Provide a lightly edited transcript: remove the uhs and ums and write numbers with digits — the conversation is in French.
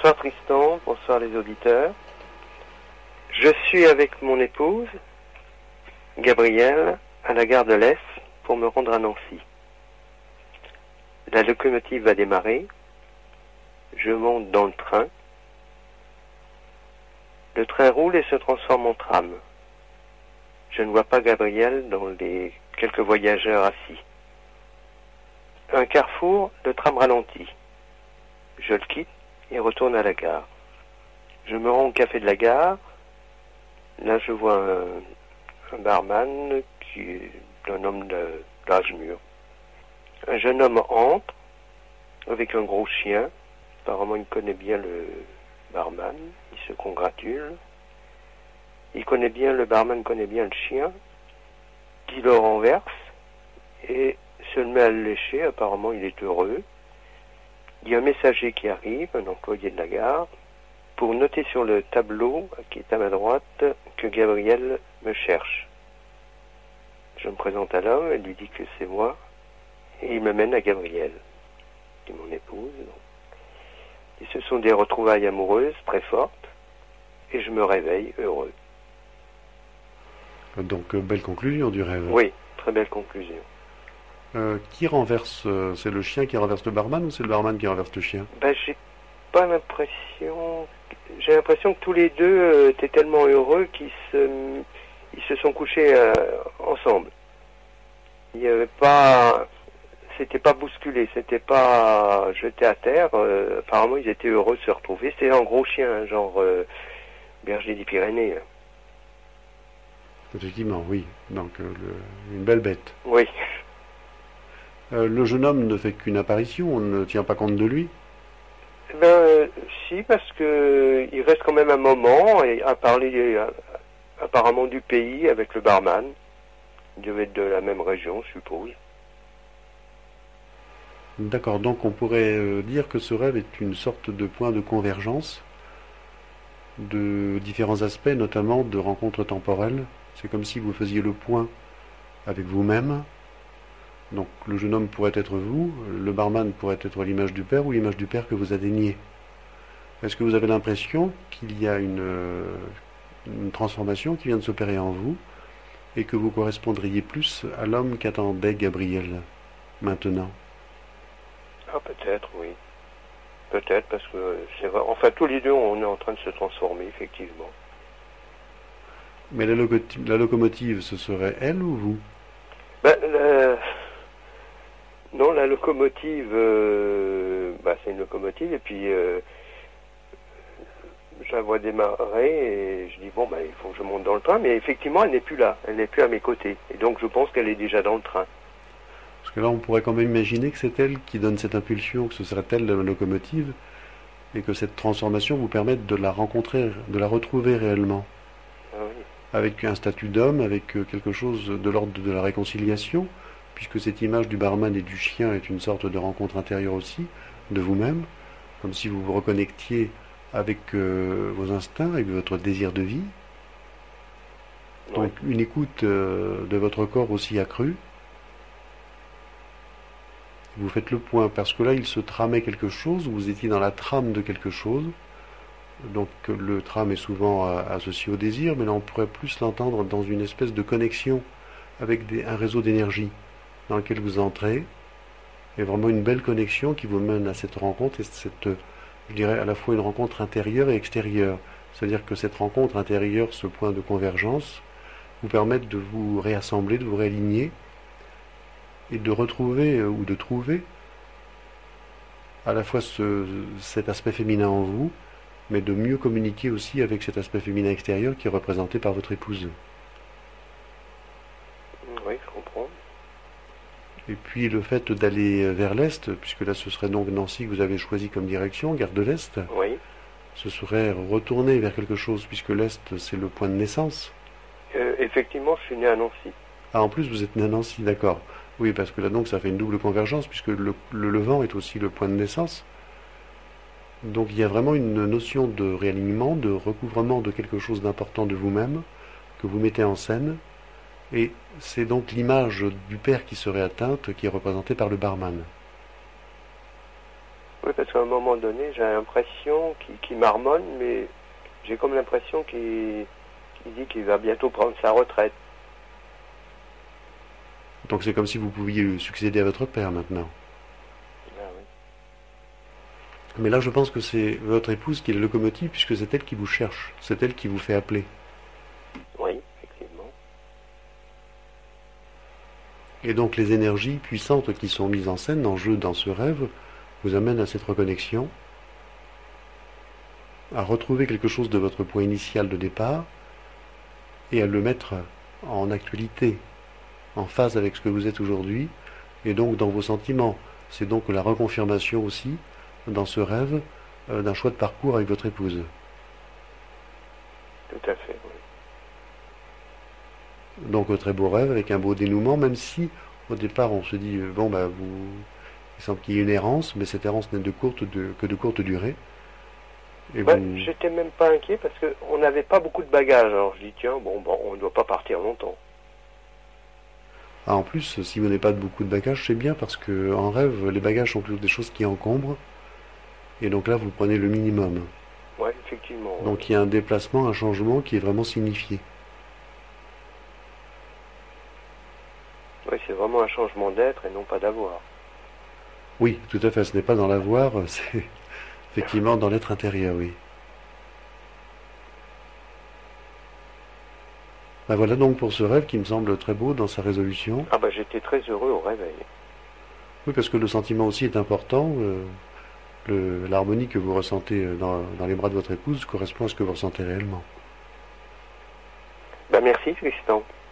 Bonsoir Tristan, bonsoir les auditeurs. Je suis avec mon épouse, Gabrielle, à la gare de l'Est pour me rendre à Nancy. La locomotive va démarrer. Je monte dans le train. Le train roule et se transforme en tram. Je ne vois pas Gabrielle dans les quelques voyageurs assis. Un carrefour, le tram ralentit. Je le quitte et retourne à la gare. Je me rends au café de la gare. Là, je vois un barman qui est un homme d'âge mûr. Un jeune homme entre avec un gros chien. Apparemment, il connaît bien le barman. Il se congratule. Le barman connaît bien le chien. Il le renverse et se met à le lécher. Apparemment, il est heureux. Il y a un messager qui arrive, un employé de la gare, pour noter sur le tableau qui est à ma droite que Gabrielle me cherche. Je me présente à l'homme, elle lui dit que c'est moi, et il me mène à Gabrielle, qui est mon épouse. Et ce sont des retrouvailles amoureuses très fortes, et je me réveille heureux. Donc, belle conclusion du rêve. Oui, très belle conclusion. Qui renverse c'est le chien qui renverse le barman ou c'est le barman qui renverse le chien? J'ai pas l'impression... J'ai l'impression que tous les deux étaient tellement heureux qu'ils se sont couchés ensemble. Il n'y avait pas... C'était pas bousculé, c'était pas jeté à terre. Apparemment, ils étaient heureux de se retrouver. C'était un gros chien, genre berger des Pyrénées. Effectivement, oui. Donc, une belle bête. Oui. Le jeune homme ne fait qu'une apparition, on ne tient pas compte de lui? Si, parce que il reste quand même un moment et à parler apparemment du pays avec le barman. Il devait être de la même région, je suppose. D'accord, donc on pourrait dire que ce rêve est une sorte de point de convergence de différents aspects, notamment de rencontres temporelles. C'est comme si vous faisiez le point avec vous-même. Donc le jeune homme pourrait être vous, le barman pourrait être l'image du père ou l'image du père que vous atteignez. Est-ce que vous avez l'impression qu'il y a une transformation qui vient de s'opérer en vous et que vous correspondriez plus à l'homme qu'attendait Gabrielle maintenant? Ah, peut-être, oui. Peut-être, parce que c'est vrai. Enfin, tous les deux, on est en train de se transformer, effectivement. Mais la locomotive, ce serait elle ou vous? Non, la locomotive, c'est une locomotive, et puis je la vois démarrer, et je dis, il faut que je monte dans le train, mais effectivement, elle n'est plus là, elle n'est plus à mes côtés, et donc je pense qu'elle est déjà dans le train. Parce que là, on pourrait quand même imaginer que c'est elle qui donne cette impulsion, que ce serait elle la locomotive, et que cette transformation vous permette de la rencontrer, de la retrouver réellement. Ah oui. Avec un statut d'homme, avec quelque chose de l'ordre de la réconciliation, puisque cette image du barman et du chien est une sorte de rencontre intérieure aussi, de vous-même, comme si vous vous reconnectiez avec vos instincts, avec votre désir de vie. Oui. Donc une écoute de votre corps aussi accrue. Vous faites le point, parce que là il se tramait quelque chose, vous étiez dans la trame de quelque chose. Donc le tram est souvent associé au désir, mais là on pourrait plus l'entendre dans une espèce de connexion avec un réseau d'énergie dans lequel vous entrez, et vraiment une belle connexion qui vous mène à cette rencontre, et je dirais à la fois une rencontre intérieure et extérieure. C'est-à-dire que cette rencontre intérieure, ce point de convergence, vous permettent de vous réassembler, de vous réaligner, et de retrouver ou de trouver à la fois cet aspect féminin en vous, mais de mieux communiquer aussi avec cet aspect féminin extérieur qui est représenté par votre épouse. Oui, je comprends. Et puis le fait d'aller vers l'Est, puisque là ce serait donc Nancy que vous avez choisi comme direction, gare de l'Est, oui. Ce serait retourner vers quelque chose, puisque l'Est c'est le point de naissance. Effectivement, je suis né à Nancy. Ah, en plus vous êtes né à Nancy, d'accord. Oui, parce que là donc ça fait une double convergence, puisque le Levant est aussi le point de naissance. Donc il y a vraiment une notion de réalignement, de recouvrement de quelque chose d'important de vous-même, que vous mettez en scène, et c'est donc l'image du père qui serait atteinte, qui est représentée par le barman. Oui, parce qu'à un moment donné, j'ai l'impression qu'il marmonne, mais j'ai comme l'impression qu'il dit qu'il va bientôt prendre sa retraite. Donc c'est comme si vous pouviez succéder à votre père maintenant. Ah oui. Mais là, je pense que c'est votre épouse qui est la locomotive, puisque c'est elle qui vous cherche, c'est elle qui vous fait appeler. Oui, effectivement. Et donc les énergies puissantes qui sont mises en scène en jeu dans ce rêve vous amènent à cette reconnexion, à retrouver quelque chose de votre point initial de départ et à le mettre en actualité, en phase avec ce que vous êtes aujourd'hui et donc dans vos sentiments. C'est donc la reconfirmation aussi, dans ce rêve, d'un choix de parcours avec votre épouse. Tout à fait, oui. Donc un très beau rêve avec un beau dénouement, même si au départ on se dit bon bah il semble qu'il y ait une errance, mais cette errance n'est que de courte durée. Et Ouais, vous... j'étais même pas inquiet parce qu'on n'avait pas beaucoup de bagages. Alors je dis tiens, bon, on ne doit pas partir longtemps. Ah, en plus, si vous n'avez pas beaucoup de bagages, c'est bien parce que en rêve, les bagages sont plutôt des choses qui encombrent. Et donc là, vous prenez le minimum. Oui, effectivement. Donc il y a un déplacement, un changement qui est vraiment signifié. Oui, c'est vraiment un changement d'être et non pas d'avoir. Oui, tout à fait. Ce n'est pas dans l'avoir, c'est effectivement dans l'être intérieur, oui. Ben voilà donc pour ce rêve qui me semble très beau dans sa résolution. Ah bah j'étais très heureux au réveil. Oui, parce que le sentiment aussi est important. L'harmonie que vous ressentez dans les bras de votre épouse correspond à ce que vous ressentez réellement. Bah merci Tristan.